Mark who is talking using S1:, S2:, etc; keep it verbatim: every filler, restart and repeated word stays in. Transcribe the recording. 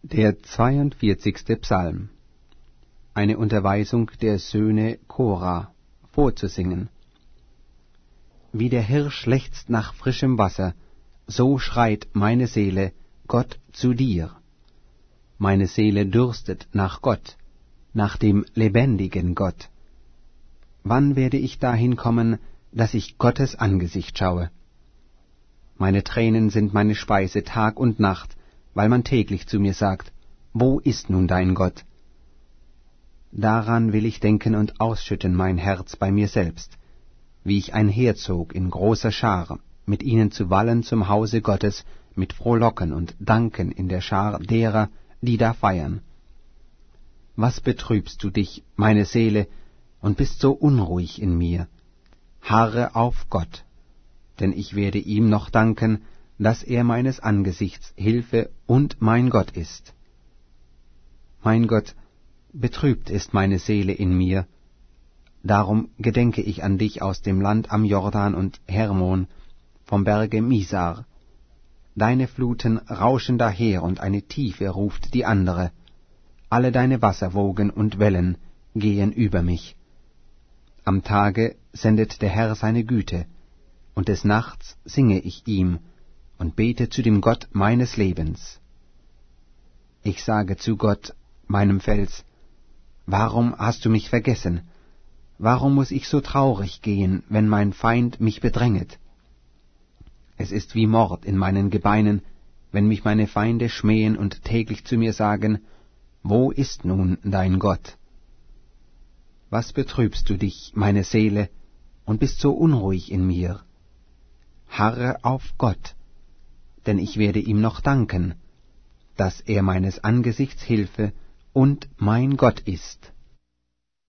S1: Der zweiundvierzigste Psalm. Eine Unterweisung der Söhne Kora, vorzusingen. Wie der Hirsch lechzt nach frischem Wasser, so schreit meine Seele, Gott zu dir. Meine Seele dürstet nach Gott, nach dem lebendigen Gott. Wann werde ich dahin kommen, dass ich Gottes Angesicht schaue? Meine Tränen sind meine Speise Tag und Nacht, weil man täglich zu mir sagt, wo ist nun dein Gott? Daran will ich denken und ausschütten mein Herz bei mir selbst, wie ich einherzog in großer Schar, mit ihnen zu wallen zum Hause Gottes, mit Frohlocken und Danken in der Schar derer, die da feiern. Was betrübst du dich, meine Seele, und bist so unruhig in mir? Harre auf Gott, denn ich werde ihm noch danken, dass er meines Angesichts Hilfe und mein Gott ist. Mein Gott, betrübt ist meine Seele in mir, darum gedenke ich an dich aus dem Land am Jordan und Hermon, vom Berge Misar. Deine Fluten rauschen daher, und eine Tiefe ruft die andere. Alle deine Wasserwogen und Wellen gehen über mich. Am Tage sendet der Herr seine Güte, und des Nachts singe ich ihm und bete zu dem Gott meines Lebens. Ich sage zu Gott, meinem Fels, warum hast du mich vergessen? Warum muß ich so traurig gehen, wenn mein Feind mich bedränget? Es ist wie Mord in meinen Gebeinen, wenn mich meine Feinde schmähen und täglich zu mir sagen, wo ist nun dein Gott? Was betrübst du dich, meine Seele, und bist so unruhig in mir? Harre auf Gott, denn ich werde ihm noch danken, dass er meines Angesichts Hilfe und mein Gott ist.